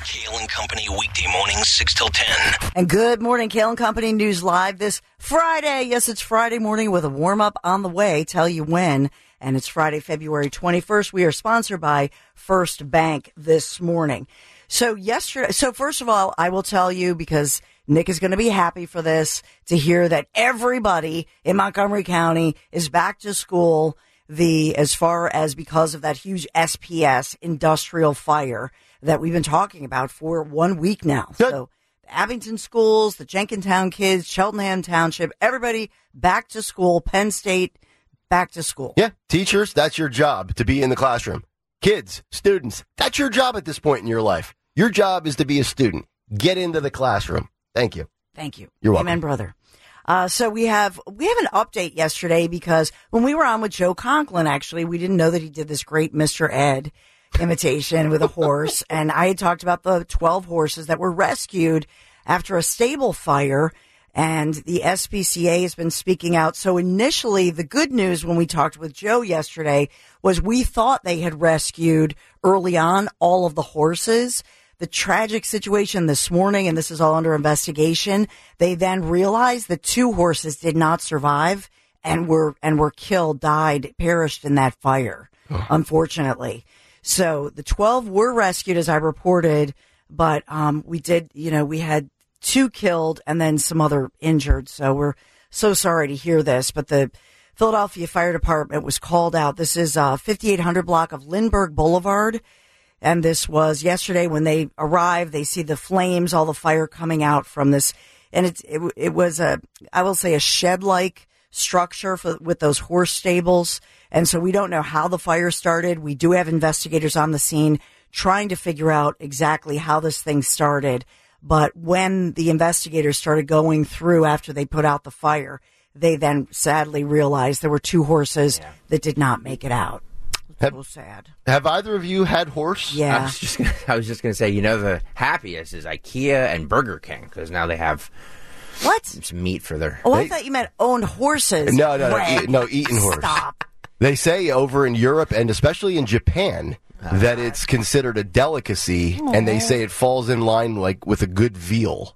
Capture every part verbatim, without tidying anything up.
Kale and Company weekday mornings, six till ten. And good morning, Kale and Company News Live this Friday. Yes, it's Friday morning with a warm-up on the way. Tell you when. And it's Friday, February twenty-first. We are sponsored by First Bank this morning. So yesterday, so first of all, I will tell you, because Nick is going to be happy for this, to hear that everybody in Montgomery County is back to school. The, as far as because of that huge S P S industrial fire that we've been talking about for one week now. Good. So the Abington schools, the Jenkintown kids, Cheltenham Township, everybody back to school. Penn State back to school. Yeah, teachers, that's your job, to be in the classroom. Kids, students, that's your job at this point in your life. Your job is to be a student. Get into the classroom. Thank you. Thank you. You're welcome. Amen, brother. Uh, so we have, we have an update yesterday, because when we were on with Joe Conklin, actually, we didn't know that he did this great Mister Ed imitation with a horse. And I had talked about the twelve horses that were rescued after a stable fire. And the S P C A has been speaking out. So initially, the good news when we talked with Joe yesterday was we thought they had rescued early on all of the horses. The tragic situation this morning, and this is all under investigation, they then realized that two horses did not survive and were and were killed, died, perished in that fire, unfortunately. So the twelve were rescued, as I reported, but um, we did, you know, we had two killed and then some other injured. So we're so sorry to hear this, but the Philadelphia Fire Department was called out. This is uh, fifty-eight hundred block of Lindbergh Boulevard. And this was yesterday when they arrived. They see the flames, all the fire coming out from this. And it, it, it was a, I will say, a shed-like structure for, with those horse stables. And so we don't know how the fire started. We do have investigators on the scene trying to figure out exactly how this thing started. But when the investigators started going through after they put out the fire, they then sadly realized there were two horses yeah. that did not make it out. Have, so sad. Have either of you had horse? Yeah. I was just gonna, I was just going to say, you know, the happiest is IKEA and Burger King, because now they have what? some meat for their... Oh, they, I thought you meant owned horses. No, no, no, Greg. eat, no, eating horse. Stop. They say over in Europe and especially in Japan uh, that it's considered a delicacy, Aww. And they say it falls in line like with a good veal.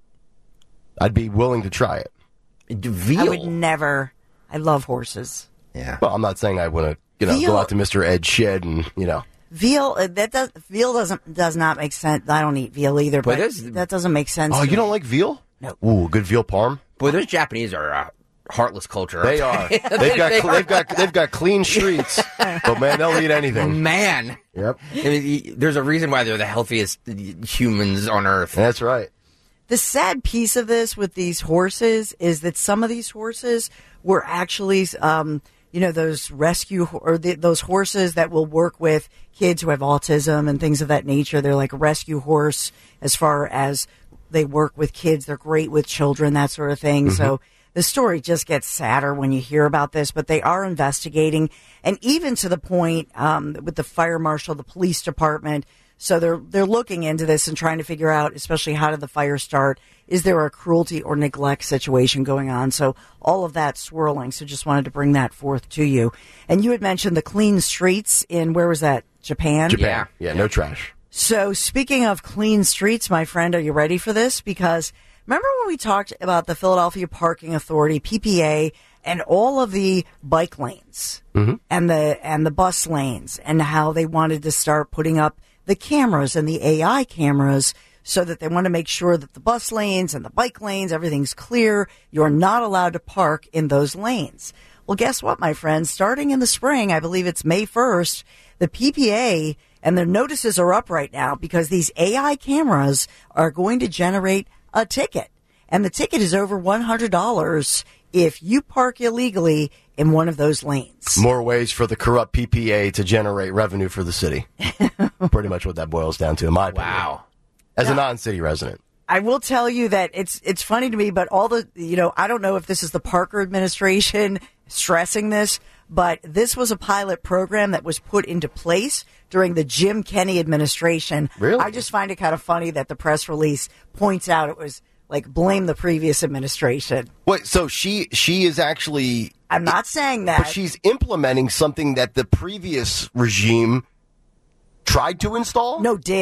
I'd be willing to try it. Veal? I would never. I love horses. Yeah. Well, I'm not saying I want to, you know, veal, go out to Mister Ed's shed and, you know. Veal, uh, that does, veal doesn't, does not make sense. I don't eat veal either, but, but that doesn't make sense. Oh, you me. don't like veal? No. Ooh, good veal parm? Boy, those Japanese are a heartless culture. They are. They've they, got, they cl- are. they've got, they've got clean streets, but man, they'll eat anything. Man. Yep. I mean, there's a reason why they're the healthiest humans on earth. That's right. The sad piece of this with these horses is that some of these horses were actually, um, you know, those rescue or the, those horses that will work with kids who have autism and things of that nature. They're like a rescue horse as far as they work with kids. They're great with children, that sort of thing. Mm-hmm. So the story just gets sadder when you hear about this, but they are investigating, and even to the point um, with the fire marshal, the police department. So they're they're looking into this and trying to figure out, especially how did the fire start? Is there a cruelty or neglect situation going on? So all of that swirling. So just wanted to bring that forth to you. And you had mentioned the clean streets in, where was that? Japan? Japan. Yeah, yeah, no trash. So speaking of clean streets, my friend, are you ready for this? Because remember when we talked about the Philadelphia Parking Authority, P P A, and all of the bike lanes mm-hmm. and the and the bus lanes, and how they wanted to start putting up the cameras and the A I cameras so that they want to make sure that the bus lanes and the bike lanes, everything's clear. You're not allowed to park in those lanes. Well, guess what, my friends? Starting in the spring, I believe it's May first, the P P A and their notices are up right now because these A I cameras are going to generate a ticket. And the ticket is over one hundred dollars if you park illegally in one of those lanes. More ways for the corrupt P P A to generate revenue for the city. Pretty much what that boils down to, in my opinion. Wow. As yeah. a non-city resident. I will tell you that it's it's funny to me, but all the, you know, I don't know if this is the Parker administration stressing this, but this was a pilot program that was put into place during the Jim Kenney administration. Really? I just find it kind of funny that the press release points out it was like blame the previous administration. Wait, so she she is actually... I'm not saying that. But she's implementing something that the previous regime tried to install? No, did.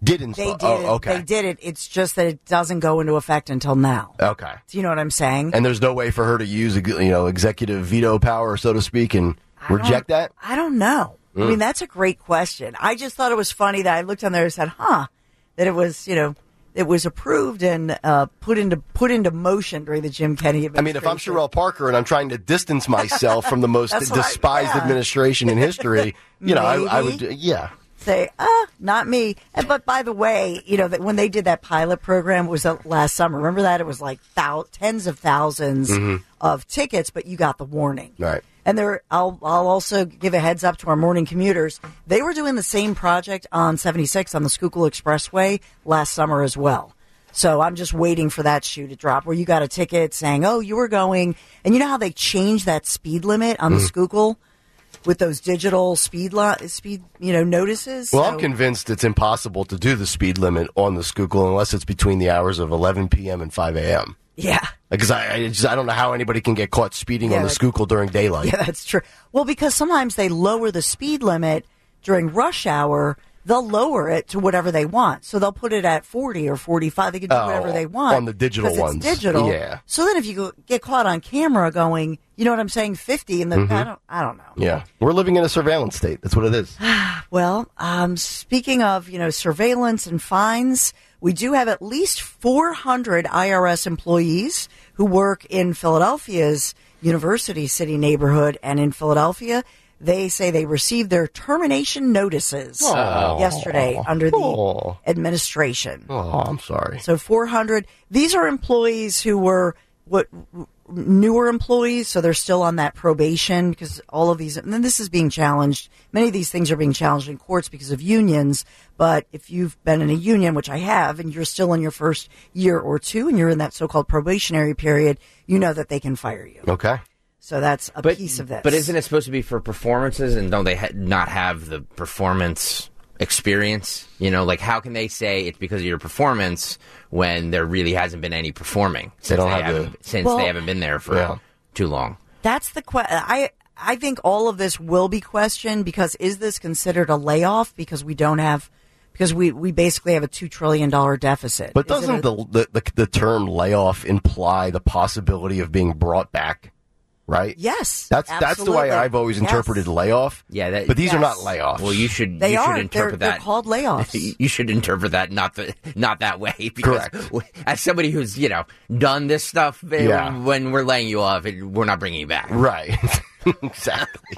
Did install? They did. Oh, it. okay. They did it. It's just that it doesn't go into effect until now. Okay. Do you know what I'm saying? And there's no way for her to use, you know, executive veto power, so to speak, and I reject don't- that? I don't know. Mm. I mean, that's a great question. I just thought it was funny that I looked on there and said, huh, that it was, you know, it was approved and uh, put into put into motion during the Jim Kennedy I mean, if I'm administration. Sherelle Parker and I'm trying to distance myself from the most That's what I- despised yeah. administration in history, you know, I, I Maybe. would, yeah. Say, ah, not me. And, but by the way, you know, that when they did that pilot program, it was uh, last summer. Remember that? It was like thou- tens of thousands of tickets, but you got the warning. Right. And there, I'll, I'll also give a heads up to our morning commuters. They were doing the same project on seventy-six on the Schuylkill Expressway last summer as well. So I'm just waiting for that shoe to drop where you got a ticket saying, oh, you were going. And you know how they changed that speed limit on the Schuylkill with those digital speed li- speed, you know, notices? Well, So- I'm convinced it's impossible to do the speed limit on the Schuylkill unless it's between the hours of eleven p.m. and five a.m. Yeah. Because I, I, just, I don't know how anybody can get caught speeding Yeah, on the that- Schuylkill during daylight. Yeah, that's true. Well, because sometimes they lower the speed limit during rush hour. They'll lower it to whatever they want. So they'll put it at forty or forty-five. They can do Oh, whatever they want. on the digital 'cause it's ones. digital. Yeah. So then if you go, get caught on camera going, you know what I'm saying, fifty, and then I don't, I don't know. Yeah. We're living in a surveillance state. That's what it is. Well, um, speaking of, you know, surveillance and fines, we do have at least four hundred I R S employees who work in Philadelphia's University City neighborhood. And in Philadelphia, they say they received their termination notices Aw. yesterday under the Aw. administration. Oh, I'm sorry. So four hundred. These are employees who were what newer employees, so they're still on that probation because all of these, and then this is being challenged. Many of these things are being challenged in courts because of unions. But if you've been in a union, which I have, and you're still in your first year or two, and you're in that so-called probationary period, you know that they can fire you. Okay. So that's a But, piece of this. but isn't it supposed to be for performances, and don't they ha- not have the performance experience? You know, like how can they say it's because of your performance when there really hasn't been any performing since don't they, have the- haven't, since Well- they haven't been there for Yeah. too long? That's the que- I I think all of this will be questioned because is this considered a layoff because we don't have because we, we basically have a two trillion dollar deficit. But Is it doesn't a- the, the, the, the term layoff imply the possibility of being brought back? Right? Yes, That's that's the way absolutely. I've always Yes. interpreted layoff. Yeah, that- but these are not Yes. layoffs. Well, you should They you are. should interpret they're, that. They're called layoffs. You should interpret that not the not that way. Because Correct. w- as somebody who's you know done this stuff, eh, Yeah. when we're laying you off, it, we're not bringing you back. Right. Exactly.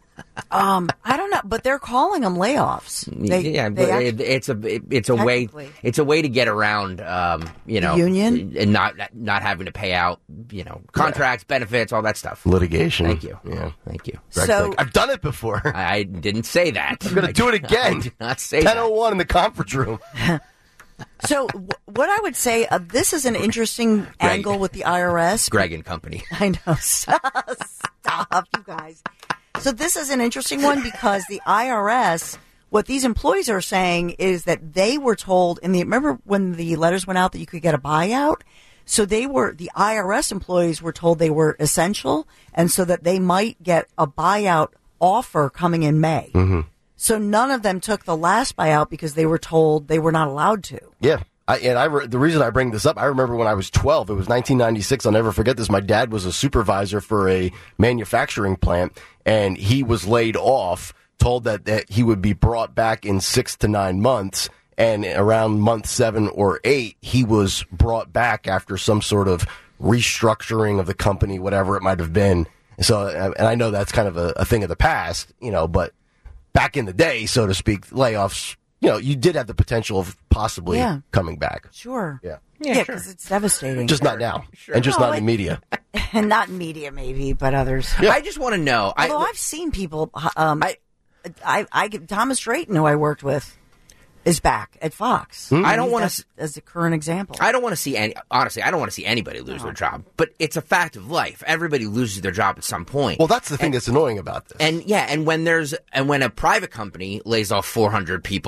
Um, I don't know, but they're calling them layoffs. They, yeah, they but act- it, it's a it, it's a way Technically. it's a way to get around um, you know union? and not not having to pay out you know contracts, benefits, all that stuff. Litigation. Thank you. Yeah. Thank you. Greg's So- like, I've done it before. I, I didn't say that. I'm going to do it again. I did not say ten that. oh one in the conference room. so w- what I would say, uh, this is an interesting angle with the I R S. Greg and Company. I know. Stop, stop, you guys. So this is an interesting one because the I R S, what these employees are saying is that they were told in the, remember when the letters went out that you could get a buyout? So they were, the I R S employees were told they were essential and so that they might get a buyout offer coming in May. Mm-hmm. So none of them took the last buyout because they were told they were not allowed to. Yeah. I, and I re- the reason I bring this up, I remember when I was twelve, it was nineteen ninety-six. I'll never forget this. My dad was a supervisor for a manufacturing plant, and he was laid off, told that, that he would be brought back in six to nine months. And around month seven or eight, he was brought back after some sort of restructuring of the company, whatever it might have been. So, and I know that's kind of a, a thing of the past, you know, but back in the day, so to speak, layoffs, you know, you did have the potential of possibly Yeah. coming back. Sure. Yeah. Yeah, because it's devastating. Just not now. And just No, not it- in the media. and not in media, maybe, but others. I just want to know. I, Although I've seen people, um, I, I, I, Thomas Drayton, who I worked with, is back at Fox. I don't He's- wanna that's- as a current example. I don't want to see any. Honestly, I don't want to see anybody lose their job. But it's a fact of life. Everybody loses their job at some point. Well, that's the thing that's annoying about this. And yeah, and when there's and when a private company lays off four hundred people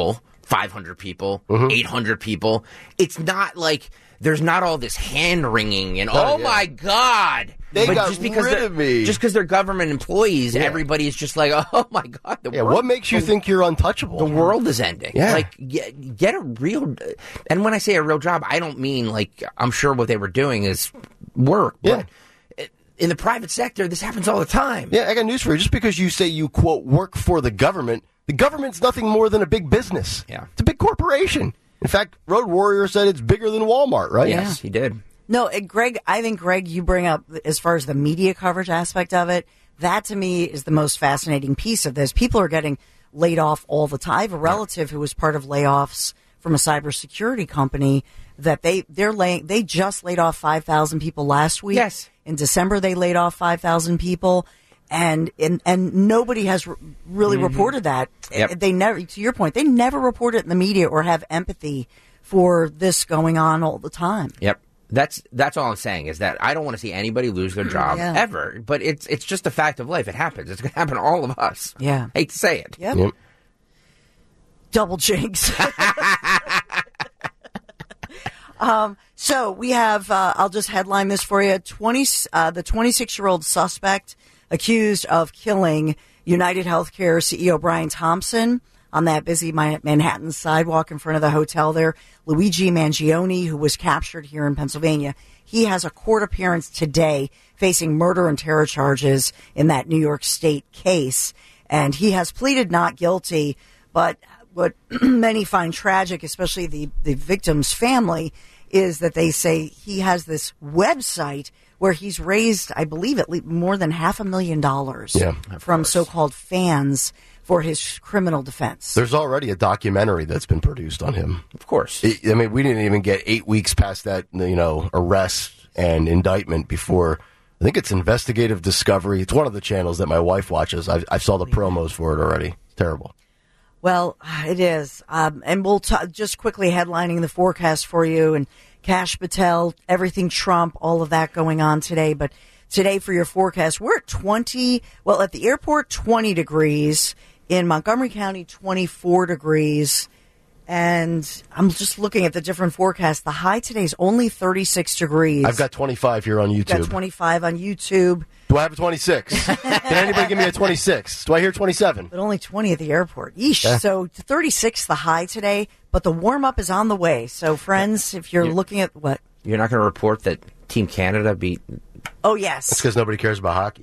five hundred people, Mm-hmm. eight hundred people. It's not like there's not all this hand wringing and, oh, yeah. my God. They but got just because rid they're- of me. Just because they're government employees, Yeah. everybody's just like, oh, my God. The Yeah, world, what makes you think you're untouchable? the world is ending. Yeah. Like, get, get a real. And when I say a real job, I don't mean like I'm sure what they were doing is work. Yeah. But in the private sector, this happens all the time. Yeah, I got news for you. Just because you say you, quote, work for the government, the government's nothing more than a big business. Yeah. It's a big corporation. In fact, Road Warrior said it's bigger than Walmart, right? Yes, he did. No, uh, Greg, I think, Greg, you bring up, as far as the media coverage aspect of it, that to me is the most fascinating piece of this. People are getting laid off all the time. I have a relative who was part of layoffs from a cybersecurity company that they, they're laying, they just laid off five thousand people last week. Yes. In December, they laid off five thousand people. And, and, and nobody has re- really reported that. Yep. They never, to your point, they never report it in the media or have empathy for this going on all the time. Yep. That's that's all I'm saying is that I don't want to see anybody lose their job Yeah. ever. But it's it's just a fact of life. It happens. It's going to happen to all of us. Yeah. Hate to say it. Yep. Yep. Double jinx. um, so we have, uh, I'll just headline this for you. twenty, uh, the twenty-six-year-old suspect accused of killing United Healthcare C E O Brian Thompson on that busy Manhattan sidewalk in front of the hotel there. Luigi Mangione, who was captured here in Pennsylvania, he has a court appearance today facing murder and terror charges in that New York State case. And he has pleaded not guilty, but what many find tragic, especially the, the victim's family, is that they say he has this website where he's raised, I believe, at least more than half a million dollars Yeah, from so-called fans for his criminal defense. There's already a documentary that's been produced on him. Of course. I I mean, we didn't even get eight weeks past that, you know, arrest and indictment before. I think it's Investigative Discovery. It's one of the channels that my wife watches. I, I saw the promos for it already. It's terrible. Well, it is. Um, and we'll t- just quickly headlining the forecast for you. And Kash Patel, everything Trump, all of that going on today. But today for your forecast, we're at twenty, well, at the airport, twenty degrees. In Montgomery County, twenty-four degrees. And I'm just looking at the different forecasts. The high today is only thirty-six degrees. I've got twenty-five here on We've got YouTube. twenty-five on YouTube, Do I have a twenty-six? Can anybody give me a twenty-six? Do I hear twenty-seven? but only twenty at the airport. Yeesh. Yeah. So thirty-six the high today, but the warm up is on the way. So friends, if you're looking at what? You're not going to report that Team Canada beat. Oh, yes. That's because nobody cares about hockey.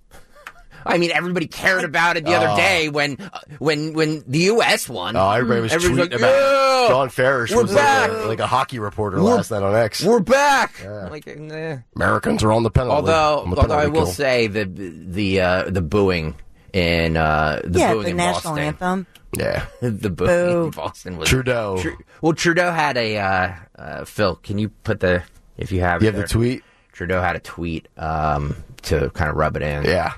I mean, everybody cared about it the other day when uh, when when the U S won. Oh, everybody was Everybody's tweeting like, about "Yeah, it. John Farish we're was like back." a, like a hockey reporter We're- last night on X. We're back. Like, nah. Americans are on the penalty. Although, on the although I penalty will kill. say the the uh, the booing in uh, the yeah, booing the in national Boston. anthem. Yeah. The booing Boo. in Boston was Trudeau. Tru- well, Trudeau had a uh, uh, Phil. Can you put the if you have You it have the there. tweet? Trudeau had a tweet um, to kind of rub it in. Yeah.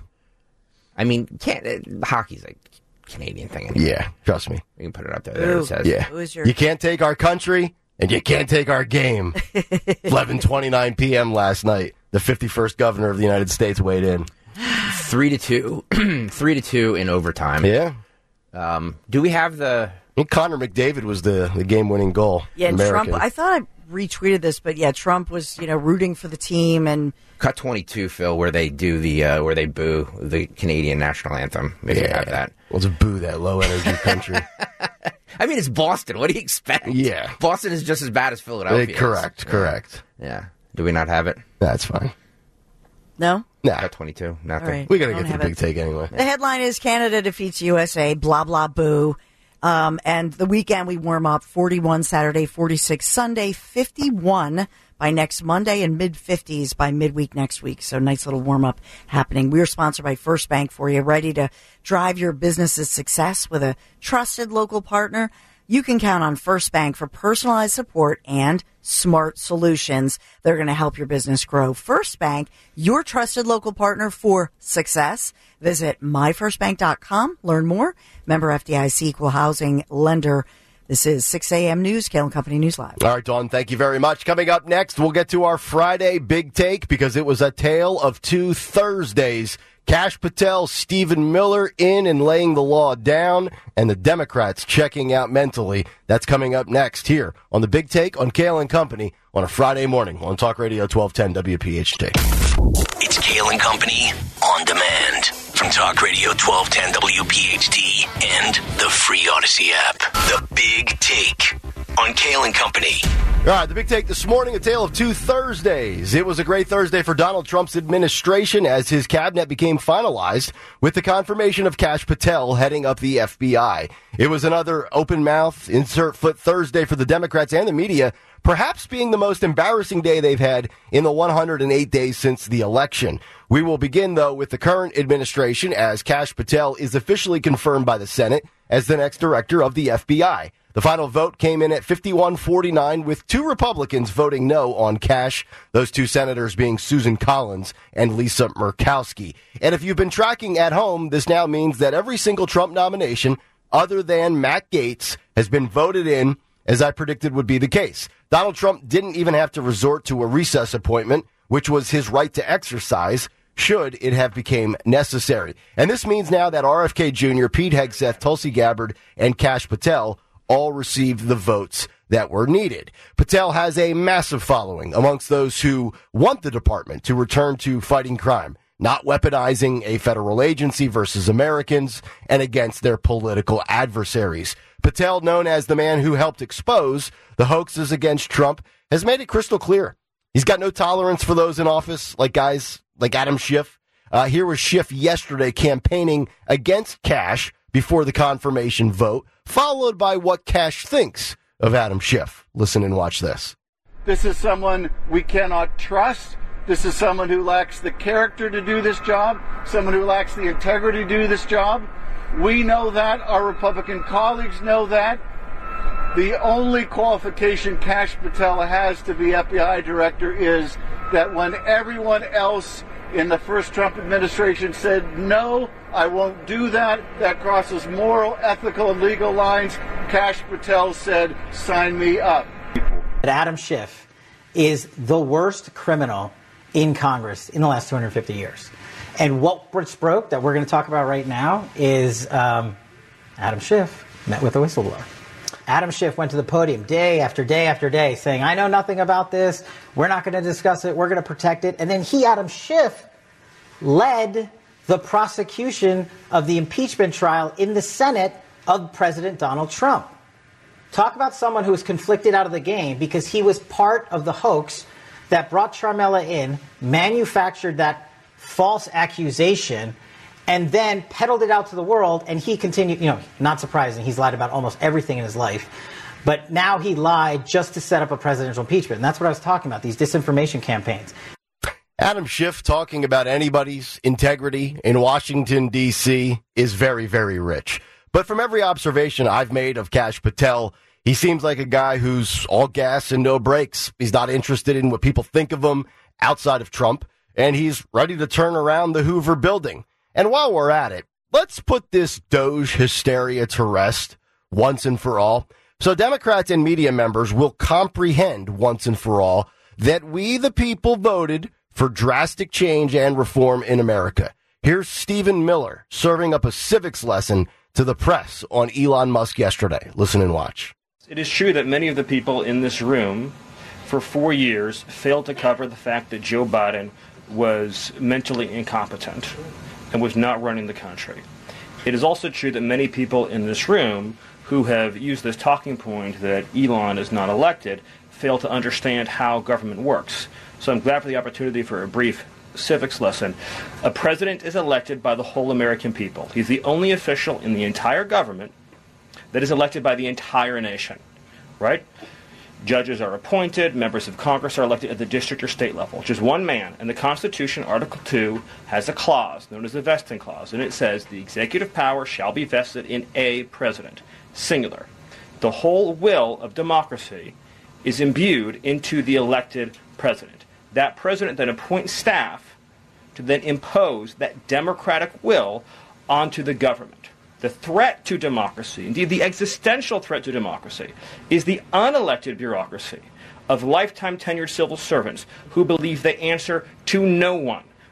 I mean, can't uh, hockey's a Canadian thing. Anyway. Yeah. Trust me. We can put it up there. There Ooh. it says. Yeah. Who is your- You can't take our country and you can't take our game. eleven twenty-nine p.m. last night. The fifty-first governor of the United States weighed in. Three to two, three to two in overtime. Yeah. Um, do we have the? I think Connor McDavid was the, the game-winning goal. Yeah, and American. Trump, I thought I retweeted this, but yeah, Trump was, you know, rooting for the team and Cut twenty-two, Phil, where they do the uh, where they boo the Canadian national anthem. If you have that, We'll just boo that low-energy country. I mean, it's Boston. What do you expect? Yeah. Boston is just as bad as Philadelphia. Uh, is. correct, correct. Yeah. Do we not have it? That's fine. no? Nah, Cut twenty-two. Nothing. All right. we got to Don't get to have the big it. take anyway. The headline is Canada defeats U S A, blah, blah, boo. Um, and the weekend we warm up forty-one Saturday, forty-six Sunday, fifty-one by next Monday, and mid fifties by midweek next week. So nice little warm up happening. We are sponsored by First Bank for you, ready to drive your business's success with a trusted local partner. You can count on First Bank for personalized support and smart solutions. They're going to help your business grow. First Bank, your trusted local partner for success. Visit my first bank dot com. Learn more. Member F D I C, equal housing lender. This is six a.m. News, Kale and Company News Live. All right, Dawn, thank you very much. Coming up next, we'll get to our Friday big take because it was a tale of two Thursdays. Kash Patel, Stephen Miller in and laying the law down, and the Democrats checking out mentally. That's coming up next here on The Big Take on Kale and Company on a Friday morning on Talk Radio twelve ten W P H T. It's Kale and Company on demand from Talk Radio twelve ten W P H T and the free Odyssey app. The Big Take on Kale and Company. All right, The Big Take this morning, a tale of two Thursdays. It was a great Thursday for Donald Trump's administration as his cabinet became finalized with the confirmation of Kash Patel heading up the F B I. It was another open mouth, insert foot Thursday for the Democrats and the media, perhaps being the most embarrassing day they've had in the one hundred eight days since the election. We will begin, though, with the current administration as Kash Patel is officially confirmed by the Senate as the next director of the F B I. The final vote came in at fifty-one forty-nine, with two Republicans voting no on Kash, those two senators being Susan Collins and Lisa Murkowski. And if you've been tracking at home, this now means that every single Trump nomination, other than Matt Gaetz, has been voted in, as I predicted would be the case. Donald Trump didn't even have to resort to a recess appointment, which was his right to exercise, should it have become necessary. And this means now that R F K Junior, Pete Hegseth, Tulsi Gabbard, and Kash Patel all received the votes that were needed. Patel has a massive following amongst those who want the department to return to fighting crime, not weaponizing a federal agency versus Americans and against their political adversaries. Patel, known as the man who helped expose the hoaxes against Trump, has made it crystal clear. He's got no tolerance for those in office, like guys like Adam Schiff. Uh, here was Schiff yesterday campaigning against Kash before the confirmation vote, followed by what Kash thinks of Adam Schiff. Listen and watch this. This is someone we cannot trust. This is someone who lacks the character to do this job, someone who lacks the integrity to do this job. We know that. Our Republican colleagues know that. The only qualification Kash Patel has to be F B I director is that when everyone else in the first Trump administration said, no, I won't do that, that crosses moral, ethical, and legal lines, Kash Patel said, sign me up. Adam Schiff is the worst criminal in Congress in the last two hundred fifty years. And what broke that we're going to talk about right now is um, Adam Schiff met with a whistleblower. Adam Schiff went to the podium day after day after day saying, I know nothing about this. We're not going to discuss it. We're going to protect it. And then he, Adam Schiff, led the prosecution of the impeachment trial in the Senate of President Donald Trump. Talk about someone who was conflicted out of the game because he was part of the hoax that brought Charmella in, manufactured that false accusation, and then peddled it out to the world, and he continued, you know, not surprising, he's lied about almost everything in his life. But now he lied just to set up a presidential impeachment. And that's what I was talking about, these disinformation campaigns. Adam Schiff talking about anybody's integrity in Washington, D C is very, very rich. But from every observation I've made of Kash Patel, he seems like a guy who's all gas and no brakes. He's not interested in what people think of him outside of Trump, and he's ready to turn around the Hoover building. And while we're at it, let's put this Doge hysteria to rest once and for all. So Democrats and media members will comprehend once and for all that we, the people, voted for drastic change and reform in America. Here's Stephen Miller serving up a civics lesson to the press on Elon Musk yesterday. Listen and watch. It is true that many of the people in this room for four years failed to cover the fact that Joe Biden was mentally incompetent and was not running the country. It is also true that many people in this room who have used this talking point that Elon is not elected fail to understand how government works. So I'm glad for the opportunity for a brief civics lesson. A president is elected by the whole American people. He's the only official in the entire government that is elected by the entire nation, right? Judges are appointed, members of Congress are elected at the district or state level, just one man. And the Constitution, Article two, has a clause known as the vesting clause, and it says the executive power shall be vested in a president, singular. The whole will of democracy is imbued into the elected president. That president then appoints staff to then impose that democratic will onto the government. The threat to democracy, indeed the existential threat to democracy, is the unelected bureaucracy of lifetime tenured civil servants who believe they answer to no one,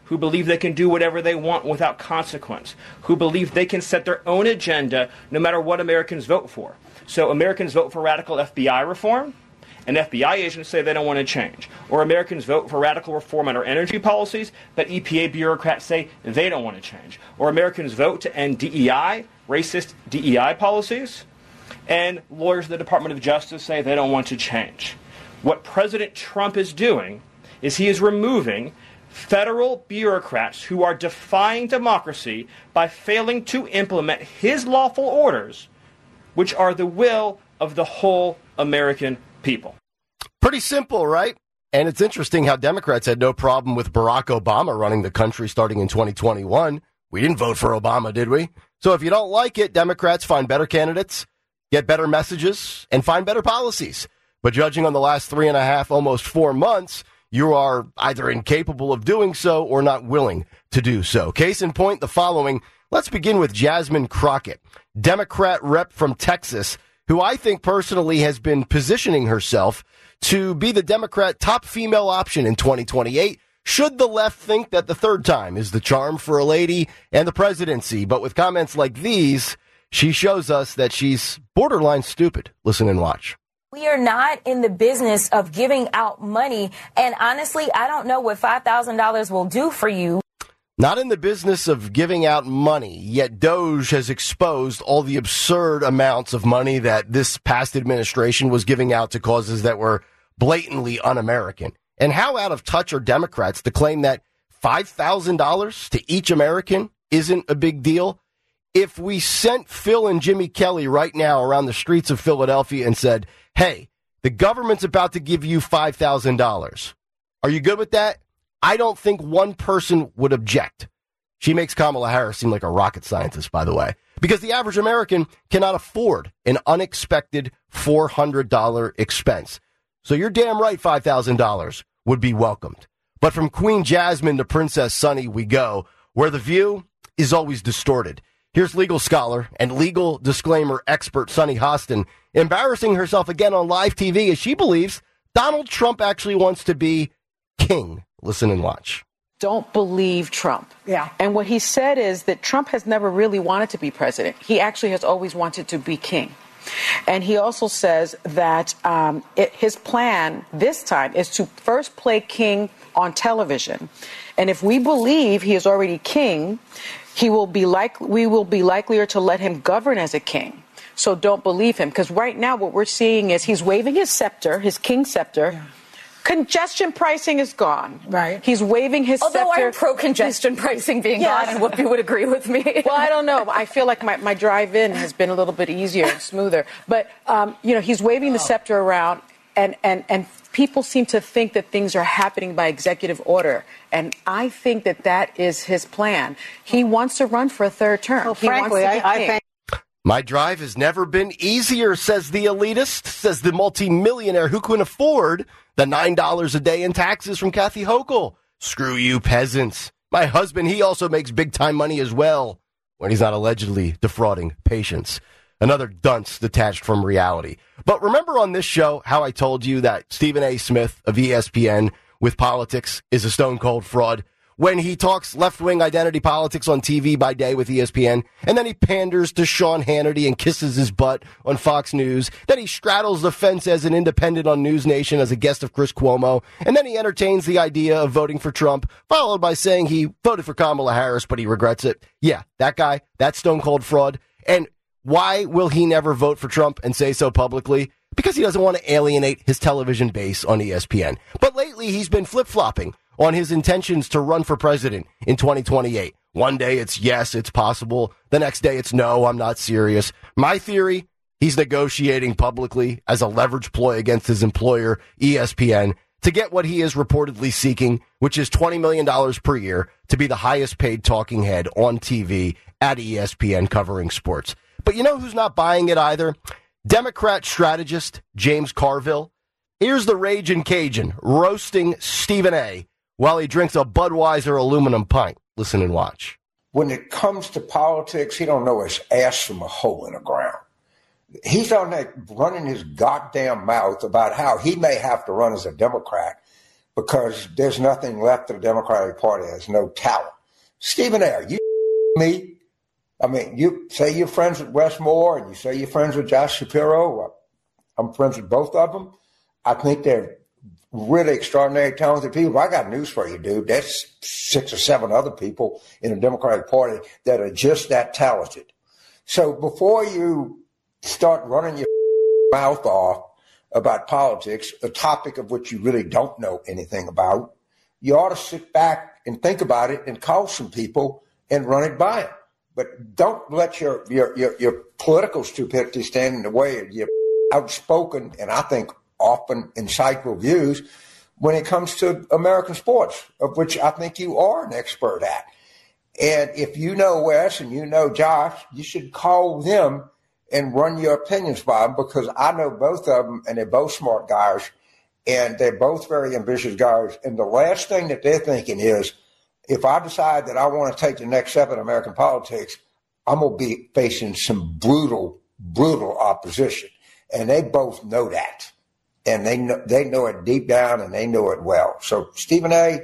who believe they can do whatever they want without consequence, who believe they can set their own agenda no matter what Americans vote for. So Americans vote for radical F B I reform, and F B I agents say they don't want to change. Or Americans vote for radical reform on our energy policies, but E P A bureaucrats say they don't want to change. Or Americans vote to end D E I, racist D E I policies, and lawyers of the Department of Justice say they don't want to change. What President Trump is doing is he is removing federal bureaucrats who are defying democracy by failing to implement his lawful orders, which are the will of the whole American people. Pretty simple, right? And it's interesting how Democrats had no problem with Barack Obama running the country starting in twenty twenty-one. We didn't vote for Obama, did we? So if you don't like it, Democrats find better candidates, get better messages, and find better policies. But judging on the last three and a half, almost four months, you are either incapable of doing so or not willing to do so. Case in point, the following. Let's begin with Jasmine Crockett, Democrat rep from Texas, who I think personally has been positioning herself to be the Democrat top female option in twenty twenty-eight. Should the left think that the third time is the charm for a lady and the presidency? But with comments like these, she shows us that she's borderline stupid. Listen and watch. We are not in the business of giving out money. And honestly, I don't know what five thousand dollars will do for you. Not in the business of giving out money, yet Doge has exposed all the absurd amounts of money that this past administration was giving out to causes that were blatantly un-American. And how out of touch are Democrats to claim that five thousand dollars to each American isn't a big deal? If we sent Phil and Jimmy Kelly right now around the streets of Philadelphia and said, hey, the government's about to give you five thousand dollars, are you good with that? I don't think one person would object. She makes Kamala Harris seem like a rocket scientist, by the way, because the average American cannot afford an unexpected four hundred dollars expense. So you're damn right five thousand dollars would be welcomed. But from Queen Jasmine to Princess Sunny we go, where the view is always distorted. Here's legal scholar and legal disclaimer expert Sunny Hostin embarrassing herself again on live T V as she believes Donald Trump actually wants to be king. Listen and watch. Don't believe Trump. Yeah. And what he said is that Trump has never really wanted to be president. He actually has always wanted to be king. And he also says that um, it, his plan this time is to first play king on television. And if we believe he is already king, he will be like we will be likelier to let him govern as a king. So don't believe him, because right now what we're seeing is he's waving his scepter, his king scepter. Yeah. Congestion pricing is gone. Right. He's waving his Although scepter. I'm pro-congestion pricing being Yes. gone, and Whoopi would agree with me. Well, I don't know. I feel like my, my drive-in has been a little bit easier and smoother. But, um, you know, he's waving the scepter around, and, and, and people seem to think that things are happening by executive order. And I think that that is his plan. He wants to run for a third term. Well, he frankly, wants to be I, I king. think. My drive has never been easier, says the elitist, says the multimillionaire who can afford the nine dollars a day in taxes from Kathy Hochul. Screw you, peasants. My husband, he also makes big-time money as well when he's not allegedly defrauding patients. Another dunce detached from reality. But remember on this show how I told you that Stephen A. Smith of E S P N with politics is a stone-cold fraud? When he talks left-wing identity politics on T V by day with E S P N, and then he panders to Sean Hannity and kisses his butt on Fox News, then he straddles the fence as an independent on News Nation as a guest of Chris Cuomo, and then he entertains the idea of voting for Trump, followed by saying he voted for Kamala Harris, but he regrets it. Yeah, that guy, that stone-cold fraud. And why will he never vote for Trump and say so publicly? Because he doesn't want to alienate his television base on E S P N. But lately, he's been flip-flopping on his intentions to run for president in twenty twenty-eight. One day it's yes, it's possible. The next day it's no, I'm not serious. My theory, he's negotiating publicly as a leverage ploy against his employer, E S P N, to get what he is reportedly seeking, which is twenty million dollars per year to be the highest paid talking head on T V at E S P N covering sports. But you know who's not buying it either? Democrat strategist James Carville. Here's the Ragin' Cajun roasting Stephen A. while he drinks a Budweiser aluminum pint. Listen and watch. When it comes to politics, he don't know his ass from a hole in the ground. He's on that running his goddamn mouth about how he may have to run as a Democrat, because there's nothing left of the Democratic Party. There's no talent. Stephen A., you me. I mean, you say you're friends with Wes Moore and you say you're friends with Josh Shapiro. I'm friends with both of them. I think they're really extraordinary, talented people. I got news for you, dude. There's six or seven other people in the Democratic Party that are just that talented. So before you start running your mouth off about politics, a topic of which you really don't know anything about, you ought to sit back and think about it and call some people and run it by them. But don't let your, your, your, your political stupidity stand in the way of your outspoken and I think often insightful views when it comes to American sports, of which I think you are an expert at. And if you know Wes and you know Josh, you should call them and run your opinions by them, because I know both of them and they're both smart guys and they're both very ambitious guys. And the last thing that they're thinking is, if I decide that I want to take the next step in American politics, I'm going to be facing some brutal, brutal opposition. And they both know that. And they know, they know it deep down and they know it well. So, Stephen A.,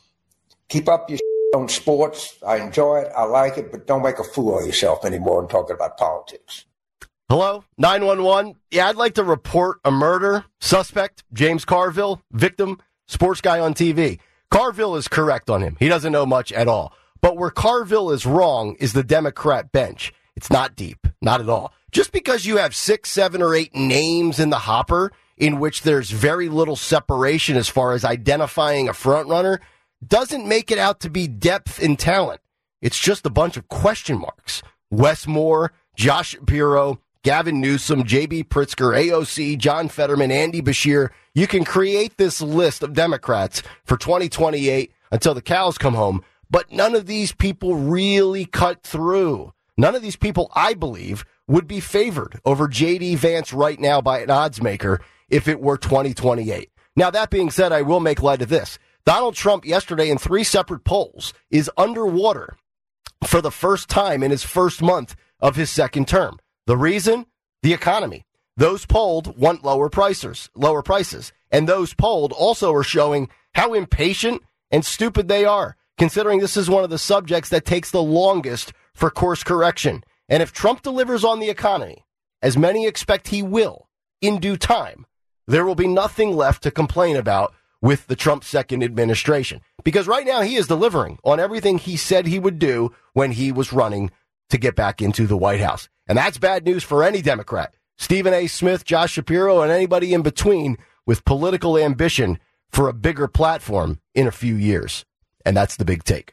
keep up your on sports. I enjoy it. I like it. But don't make a fool of yourself anymore in talking about politics. Hello, nine one one. Yeah, I'd like to report a murder. Suspect, James Carville. Victim, sports guy on T V. Carville is correct on him. He doesn't know much at all. But where Carville is wrong is the Democrat bench. It's not deep. Not at all. Just because you have six, seven, or eight names in the hopper in which there's very little separation as far as identifying a frontrunner doesn't make it out to be depth in talent. It's just a bunch of question marks. Wes Moore, Josh Shapiro, Gavin Newsom, J B Pritzker, A O C, John Fetterman, Andy Beshear. You can create this list of Democrats for twenty twenty-eight until the cows come home, but none of these people really cut through. None of these people, I believe, would be favored over J D Vance right now by an odds maker if it were twenty twenty-eight. Now, that being said, I will make light of this. Donald Trump yesterday in three separate polls is underwater for the first time in his first month of his second term. The reason? The economy. Those polled want lower prices, lower prices. And those polled also are showing how impatient and stupid they are, considering this is one of the subjects that takes the longest for course correction. And if Trump delivers on the economy, as many expect he will, in due time, there will be nothing left to complain about with the Trump second administration. Because right now he is delivering on everything he said he would do when he was running to get back into the White House. And that's bad news for any Democrat. Stephen A. Smith, Josh Shapiro, and anybody in between with political ambition for a bigger platform in a few years. And that's the big take.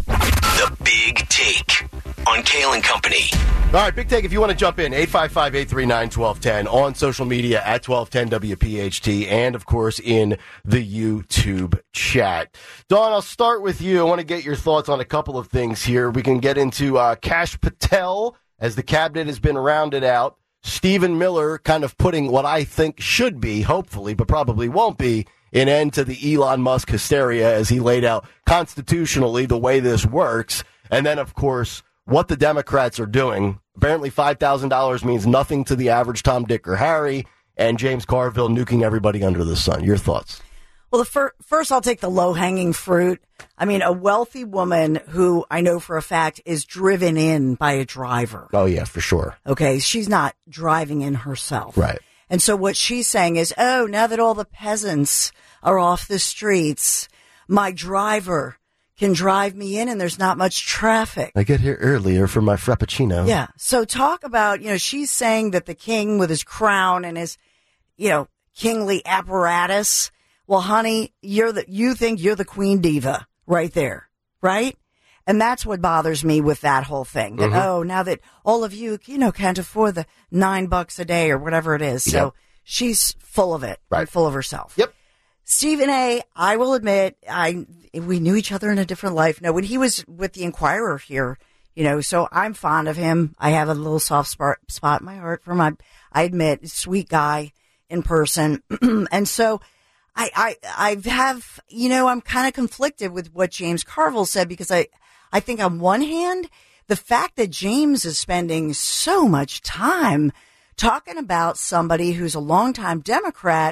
The Big Take on Kale and Company. All right, Big Take, if you want to jump in, eight five five, eight three nine, one two one zero on social media at twelve ten W P H T and, of course, in the YouTube chat. Dawn, I'll start with you. I want to get your thoughts on a couple of things here. We can get into uh, Kash Patel as the cabinet has been rounded out. Stephen Miller kind of putting what I think should be, hopefully, but probably won't be, an end to the Elon Musk hysteria as he laid out constitutionally the way this works. And then, of course, what the Democrats are doing. Apparently five thousand dollars means nothing to the average Tom, Dick, or Harry, and James Carville nuking everybody under the sun. Your thoughts? Well, the fir- first I'll take the low-hanging fruit. I mean, a wealthy woman who I know for a fact is driven in by a driver. Oh, yeah, for sure. Okay, she's not driving in herself. Right. And so what she's saying is, oh, now that all the peasants are off the streets, my driver can drive me in and there's not much traffic. I get here earlier for my Frappuccino. Yeah. So talk about, you know, she's saying that the king with his crown and his, you know, kingly apparatus. Well, honey, you're the, you think you're the queen diva right there, right? And that's what bothers me with that whole thing. That, mm-hmm. oh, now that all of you, you know, can't afford the nine bucks a day or whatever it is. So yep. She's full of it, right? Full of herself. Yep. Stephen A., I will admit, I we knew each other in a different life. No, when he was with the Inquirer here, you know, so I'm fond of him. I have a little soft spot, spot in my heart for my, I admit, sweet guy in person. And so I, I, I have, you know, I'm kind of conflicted with what James Carville said, because I, I think on one hand, the fact that James is spending so much time talking about somebody who's a longtime Democrat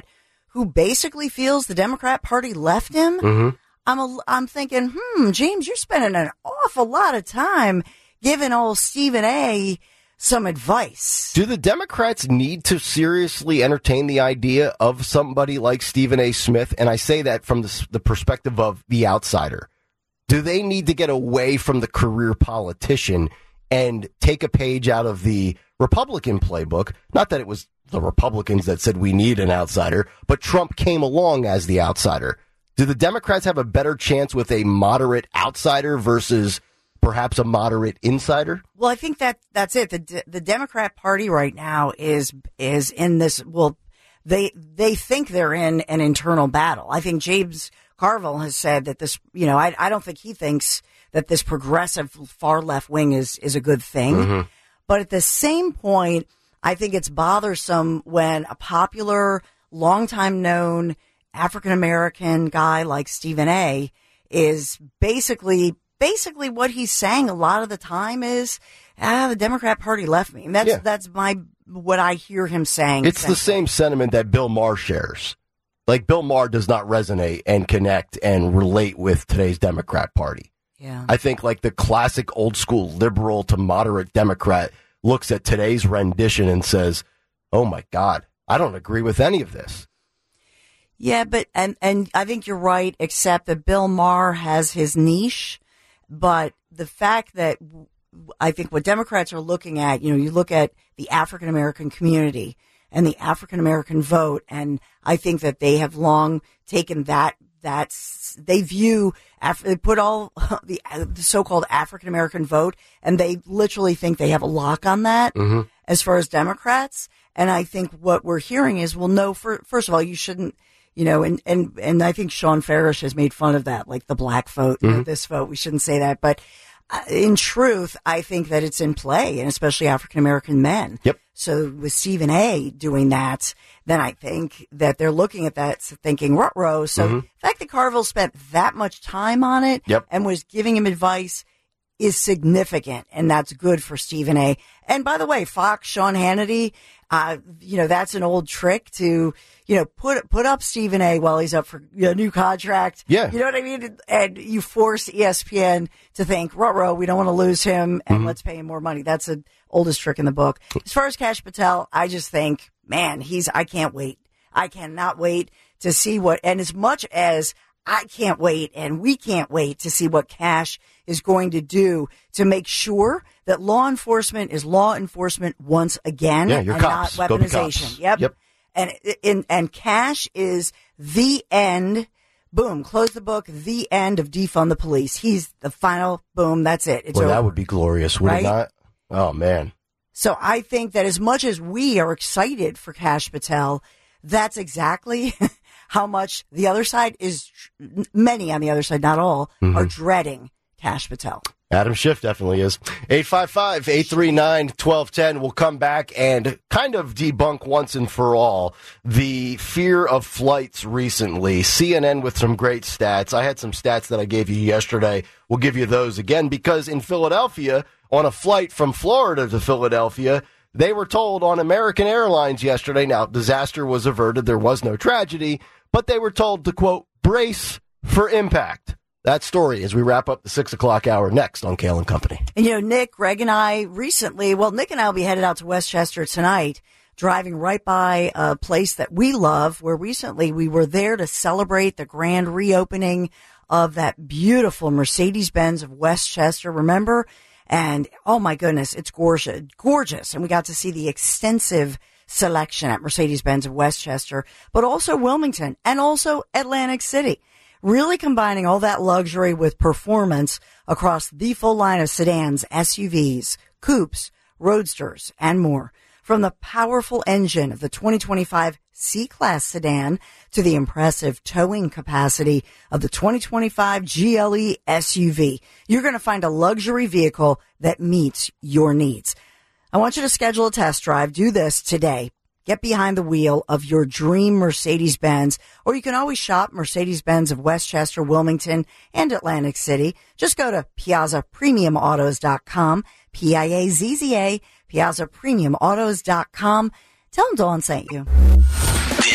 who basically feels the Democrat Party left him, Mm-hmm. I'm a, I'm thinking, hmm, James, you're spending an awful lot of time giving old Stephen A. some advice. Do the Democrats need to seriously entertain the idea of somebody like Stephen A. Smith? And I say that from the, the perspective of the outsider. Do they need to get away from the career politician and take a page out of the Republican playbook? Not that it was the Republicans that said we need an outsider, but Trump came along as the outsider. Do the Democrats have a better chance with a moderate outsider versus perhaps a moderate insider? Well, I think that that's it. The the Democrat Party right now is is in this. Well, they they think they're in an internal battle. I think James Carville has said that this. You know, I I don't think he thinks that this progressive far left wing is is a good thing. Mm-hmm. But at the same point, I think it's bothersome when a popular, long-time known African American guy like Stephen A. is basically. Basically, what he's saying a lot of the time is, ah, the Democrat Party left me. And that's, yeah. that's my, what I hear him saying. It's the same sentiment that Bill Maher shares. Like, Bill Maher does not resonate and connect and relate with today's Democrat Party. Yeah. I think, like, the classic old school liberal to moderate Democrat looks at today's rendition and says, oh my God, I don't agree with any of this. Yeah, but, and, and I think you're right, except that Bill Maher has his niche. But the fact that I think what Democrats are looking at, you know, you look at the African American community and the African American vote, and I think that they have long taken that, that's, they view, they put all the, the so-called African American vote, and they literally think they have a lock on that mm-hmm. as far as Democrats. And I think what we're hearing is, well, no, for, first of all, you shouldn't. You know, and, and, and I think Sean Farish has made fun of that, like the black vote, mm-hmm. you know, this vote. We shouldn't say that. But uh, in truth, I think that it's in play, and especially African-American men. Yep. So with Stephen A. doing that, then I think that they're looking at that thinking, ruh-roh. So mm-hmm. the fact that Carville spent that much time on it yep. and was giving him advice is significant, and that's good for Stephen A. And by the way, Fox, Sean Hannity, uh, you know, that's an old trick to, you know, put put up Stephen A. while he's up for you know, new contract. Yeah. You know what I mean? And you force E S P N to think, ruh-roh, we don't want to lose him, and mm-hmm. let's pay him more money. That's the oldest trick in the book. As far as Kash Patel, I just think, man, he's, I can't wait. I cannot wait to see what, and as much as I can't wait, and we can't wait to see what Kash is going to do to make sure that law enforcement is law enforcement once again, yeah, you're and cops. not weaponization. Yep. Yep. And, and and Kash is the end. Boom. Close the book. The end of defund the police. He's the final. Boom. That's it. It's well, over. That would be glorious, would right? it not? Oh man. So I think that as much as we are excited for Kash Patel, that's exactly how much the other side is, many on the other side, not all, mm-hmm. are dreading Kash Patel. Adam Schiff definitely is. eight five five, eight three nine, one two one zero. We'll come back and kind of debunk once and for all the fear of flights recently. C N N with some great stats. I had some stats that I gave you yesterday. We'll give you those again because in Philadelphia, on a flight from Florida to Philadelphia, they were told on American Airlines yesterday, now disaster was averted, there was no tragedy, but they were told to, quote, brace for impact. That story as we wrap up the six o'clock hour next on Kale and Company. And, you know, Nick, Greg, and I recently, well, Nick and I will be headed out to Westchester tonight, driving right by a place that we love, where recently we were there to celebrate the grand reopening of that beautiful Mercedes-Benz of Westchester. Remember? And, oh, my goodness, it's gorgeous. Gorgeous. And we got to see the extensive selection at Mercedes-Benz of Westchester, but also Wilmington and also Atlantic City. Really combining all that luxury with performance across the full line of sedans, S U Vs, coupes, roadsters, and more. From the powerful engine of the twenty twenty-five C-Class sedan to the impressive towing capacity of the twenty twenty-five G L E S U V, you're going to find a luxury vehicle that meets your needs. I want you to schedule a test drive. Do this today. Get behind the wheel of your dream Mercedes-Benz, or you can always shop Mercedes-Benz of Westchester, Wilmington, and Atlantic City. Just go to piazza premium autos dot com, P I A Z Z A, piazza premium autos dot com. Tell them Dawn sent you. This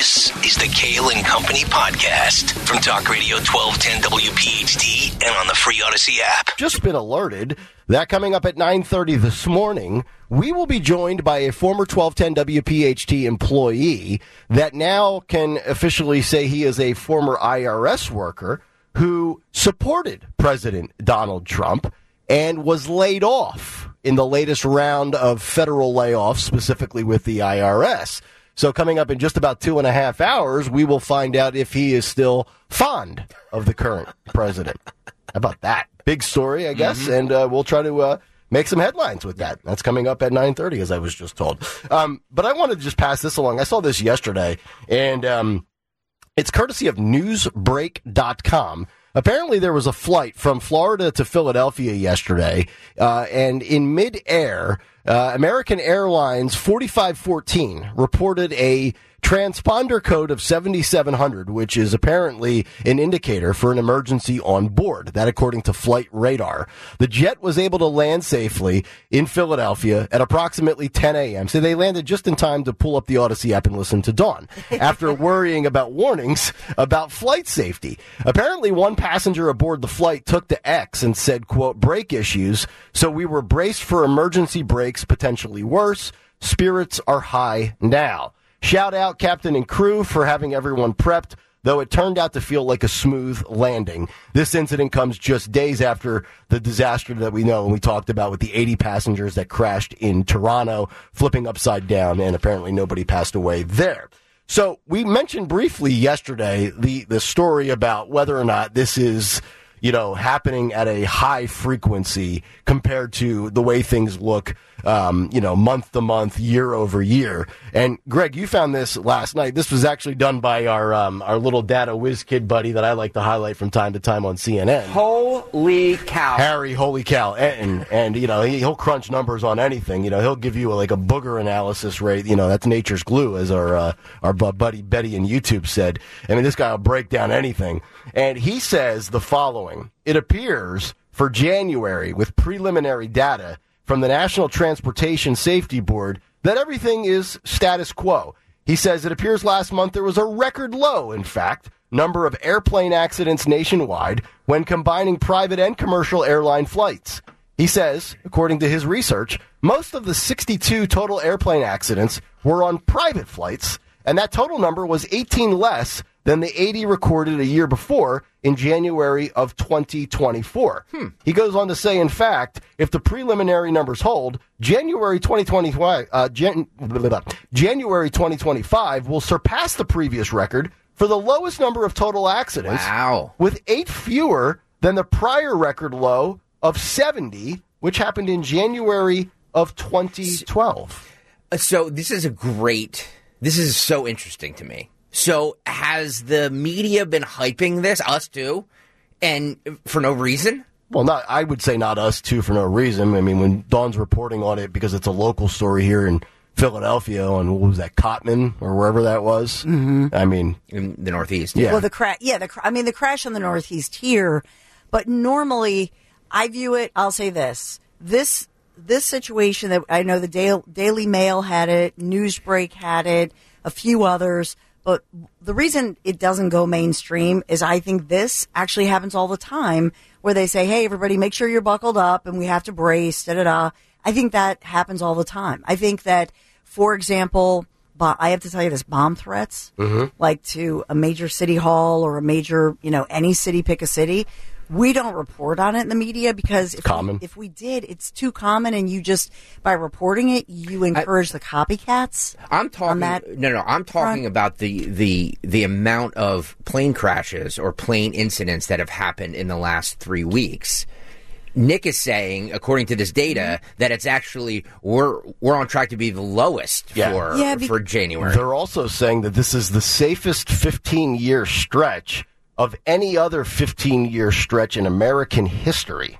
This is the Kale and Company podcast from Talk Radio twelve ten W P H T and on the free Odyssey app. Just been alerted that coming up at nine thirty this morning, we will be joined by a former twelve ten W P H T employee that now can officially say he is a former I R S worker who supported President Donald Trump and was laid off in the latest round of federal layoffs, specifically with the I R S. So coming up in just about two and a half hours, we will find out if he is still fond of the current president. How about that? Big story, I guess, mm-hmm. and uh, we'll try to uh, make some headlines with that. That's coming up at nine thirty, as I was just told. Um, but I wanted to just pass this along. I saw this yesterday, and um, it's courtesy of newsbreak dot com. Apparently, there was a flight from Florida to Philadelphia yesterday, uh, and in midair, uh, American Airlines forty-five fourteen reported a transponder code of seventy-seven hundred, which is apparently an indicator for an emergency on board. That according to Flight Radar. The jet was able to land safely in Philadelphia at approximately ten a.m. So they landed just in time to pull up the Odyssey app and listen to Dawn after worrying about warnings about flight safety. Apparently, one passenger aboard the flight took to X and said, quote, brake issues, so we were braced for emergency brakes, potentially worse. Spirits are high now. Shout out captain and crew for having everyone prepped, though it turned out to feel like a smooth landing. This incident comes just days after the disaster that we know and we talked about with the eighty passengers that crashed in Toronto, flipping upside down, and apparently nobody passed away there. So we mentioned briefly yesterday the, the story about whether or not this is, you know, happening at a high frequency compared to the way things look, um, you know, month to month, year over year. And Greg, you found this last night. This was actually done by our um, our little data whiz kid buddy that I like to highlight from time to time on C N N. Holy cow. Harry, holy cow. And, and you know, he, he'll crunch numbers on anything. You know, he'll give you a, like a booger analysis rate. You know, that's nature's glue, as our, uh, our buddy Betty in YouTube said. I mean, this guy will break down anything. And he says the following. It appears for January, with preliminary data from the National Transportation Safety Board, that everything is status quo. He says it appears last month there was a record low, in fact, number of airplane accidents nationwide when combining private and commercial airline flights. He says, according to his research, most of the sixty-two total airplane accidents were on private flights, and that total number was eighteen less than the eighty recorded a year before in January of twenty twenty-four. Hmm. He goes on to say, in fact, if the preliminary numbers hold, January twenty twenty-five, uh, Jan- blah, blah, blah, January twenty twenty-five will surpass the previous record for the lowest number of total accidents. Wow. With eight fewer than the prior record low of seventy, which happened in January of twenty twelve. So this is a great, this is so interesting to me. So has the media been hyping this, us too, and for no reason? Well, not I would say not us too for no reason. I mean, when Dawn's reporting on it because it's a local story here in Philadelphia on, what was that, Cotman or wherever that was? Mm-hmm. I mean, in the Northeast. Yeah. Well, the crash, yeah, the I mean the crash in the Northeast here, but normally I view it. I'll say this: this this situation that I know the Daily, Daily Mail had it, Newsbreak had it, a few others. But the reason it doesn't go mainstream is I think this actually happens all the time where they say, hey, everybody, make sure you're buckled up and we have to brace, da-da-da. I think that happens all the time. I think that, for example, I have to tell you this, bomb threats, mm-hmm. like to a major city hall or a major, you know, any city, pick a city. We don't report on it in the media because if, common. We, if we did, it's too common, and you just, by reporting it, you encourage I, the copycats. I'm talking, that no, no, I'm talking front. about the, the, the amount of plane crashes or plane incidents that have happened in the last three weeks. Nick is saying, according to this data, that it's actually, we're we're on track to be the lowest yeah. for, yeah, be- for January. They're also saying that this is the safest fifteen-year stretch of any other fifteen-year stretch in American history.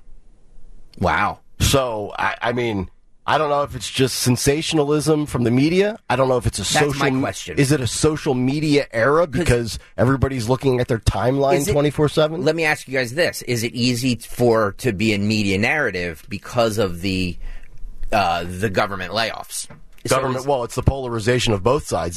Wow. So, I, I mean, I don't know if it's just sensationalism from the media. I don't know if it's a That's social... my question. Is it a social media era because everybody's looking at their timeline twenty-four seven? Let me ask you guys this. Is it easy for to be in media narrative because of the uh, the government layoffs? Government, so well, it's the polarization of both sides. It's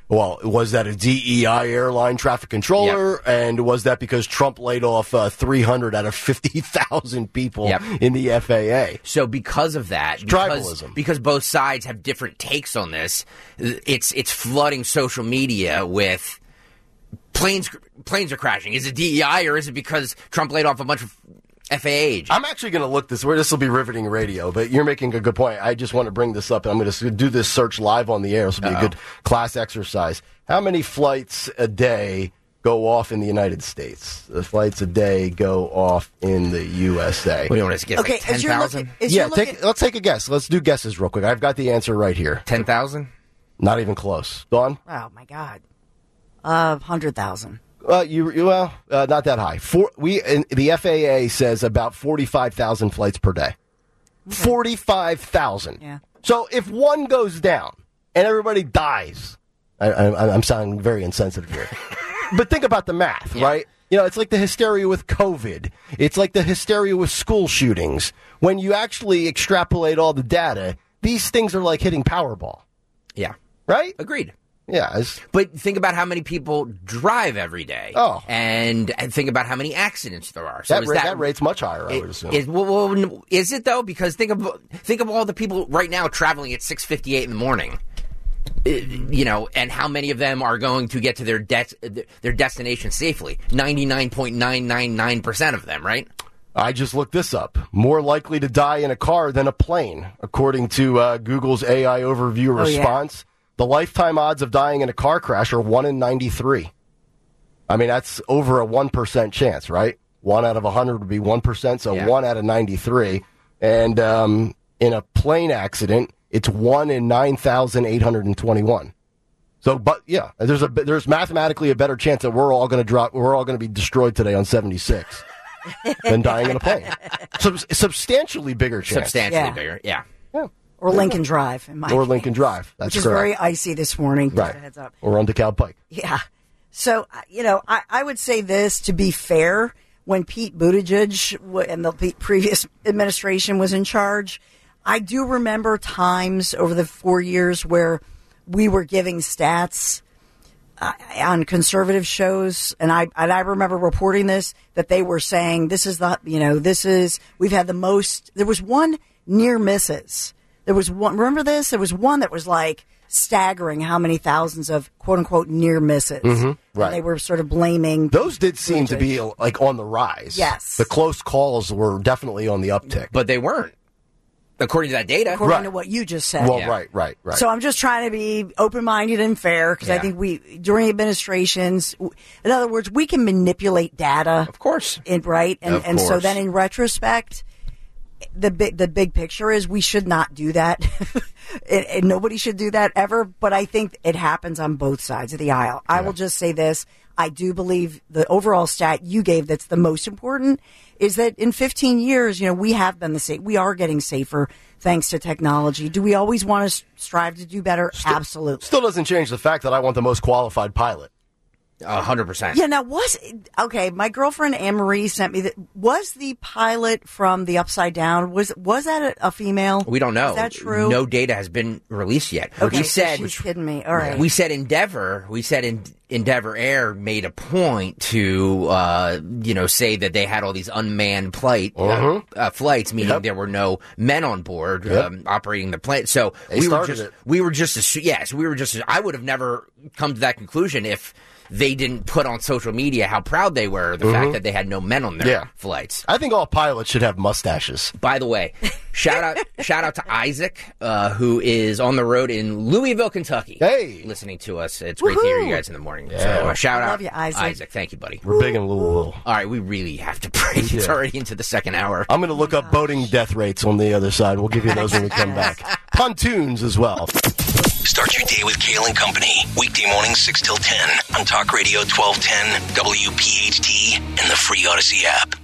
Well, was that a D E I airline traffic controller? Yep. And was that because Trump laid off uh, three hundred out of fifty thousand people Yep. in the F A A? So because of that, It's because, tribalism. because both sides have different takes on this, it's it's flooding social media with planes planes are crashing. Is it D E I or is it because Trump laid off a bunch of F A A agents? I'm actually going to look this. This will be riveting radio, but you're making a good point. I just want to bring this up, and I'm going to do this search live on the air. This will be Uh-oh. a good class exercise. How many flights a day go off in the United States? The flights a day go off in the U S A. What do you want to guess? Okay, Like ten as you're thousand? looking, as Yeah, you're looking, take, let's take a guess. Let's do guesses real quick. I've got the answer right here. Ten thousand? Not even close. Dawn? oh my God, uh, hundred thousand. Uh, you, you well, uh, not that high. For, we in, the F A A says about forty-five thousand flights per day. Forty-five thousand. Yeah. So if one goes down and everybody dies, I, I, I'm sounding very insensitive here, but think about the math, Yeah. right? You know, it's like the hysteria with COVID. It's like the hysteria with school shootings. When you actually extrapolate all the data, these things are like hitting Powerball, Yeah. right? Agreed. Yeah. It's, But think about how many people drive every day. Oh. And, and think about how many accidents there are. So that, is ra- that, that rate's much higher, I would assume. Is, well, well, is it though? Because think of think of all the people right now traveling at six fifty-eight in the morning. Uh, You know, and how many of them are going to get to their de- their destination safely? ninety-nine point nine nine nine percent of them, right? I just looked this up. More likely to die in a car than a plane, according to uh, Google's A I overview Oh, yeah. response. The lifetime odds of dying in a car crash are one in ninety-three. I mean, that's over a one percent chance, right? one out of one hundred would be one percent, so Yeah. one out of ninety-three. And um, in a plane accident, it's one in nine thousand eight hundred twenty-one. So, but yeah, there's a there's mathematically a better chance that we're all going to drop. We're all going to be destroyed today on seventy-six than dying in a plane. Sub- substantially bigger chance. Substantially Yeah. bigger. Yeah. Or Lincoln Drive, in my Or case, Lincoln Drive. That's which is correct. very icy this morning. Just Right. a heads up. Or on DeKalb Pike. Yeah. So, uh, you know, I, I would say this to be fair. When Pete Buttigieg w- and the pe- previous administration was in charge, I do remember times over the four years where we were giving stats uh, on conservative shows, and I and I remember reporting this, that they were saying this is the, you know, this is, we've had the most, there was one near misses. There was one, remember this? There was one that was like staggering how many thousands of quote unquote near misses. right. And they were sort of blaming. Those did seem to Buttigieg. be like on the rise. Yes. The close calls were definitely on the uptick. But they weren't, according to that data. according Right. to what you just said. well, Yeah. right, right, right. So I'm just trying to be open-minded and fair because I Yeah. think we, during administrations, in other words, we can manipulate data. Of course. In, right? And, Of and so course. then in retrospect, the big, the big picture is we should not do that. and, and nobody should do that ever. But I think it happens on both sides of the aisle. I will just say this. I do believe the overall stat you gave that's the most important is that in fifteen years, you know, we have been the same. We are getting safer thanks to technology. Do we always want to strive to do better? Absolutely. Still doesn't change the fact that I want the most qualified pilot. A hundred percent. Yeah, now was okay. My girlfriend Anne Marie sent me that. Was the pilot from the Upside Down, was was that a, a female? We don't know. Is that true? No data has been released yet. Okay, we so said she's kidding me. All right. we said Endeavor. We said in, Endeavor Air made a point to uh, you know say that they had all these unmanned flight uh, uh, flights, meaning Yep. there were no men on board Yep. um, operating the plane. So They we were started just it. we were just assu- yes we were just I would have never come to that conclusion if they didn't put on social media how proud they were of the fact that they had no men on their Yeah. flights. I think all pilots should have mustaches. By the way, shout out shout out to Isaac, uh, who is on the road in Louisville, Kentucky. Hey. Listening to us. It's great to hear you Woohoo. guys in the morning. So uh, shout I out love you, Isaac. Thank you, buddy. We're big in Louisville. All right, we really have to break. It's Yeah. already into the second hour. I'm going to look up boating death rates on the other side. We'll give you those when we come back. Pontoons as well. Start your day with Kale and Company. Weekday mornings six till ten on Talk Radio twelve ten, W P H T, and the free Odyssey app.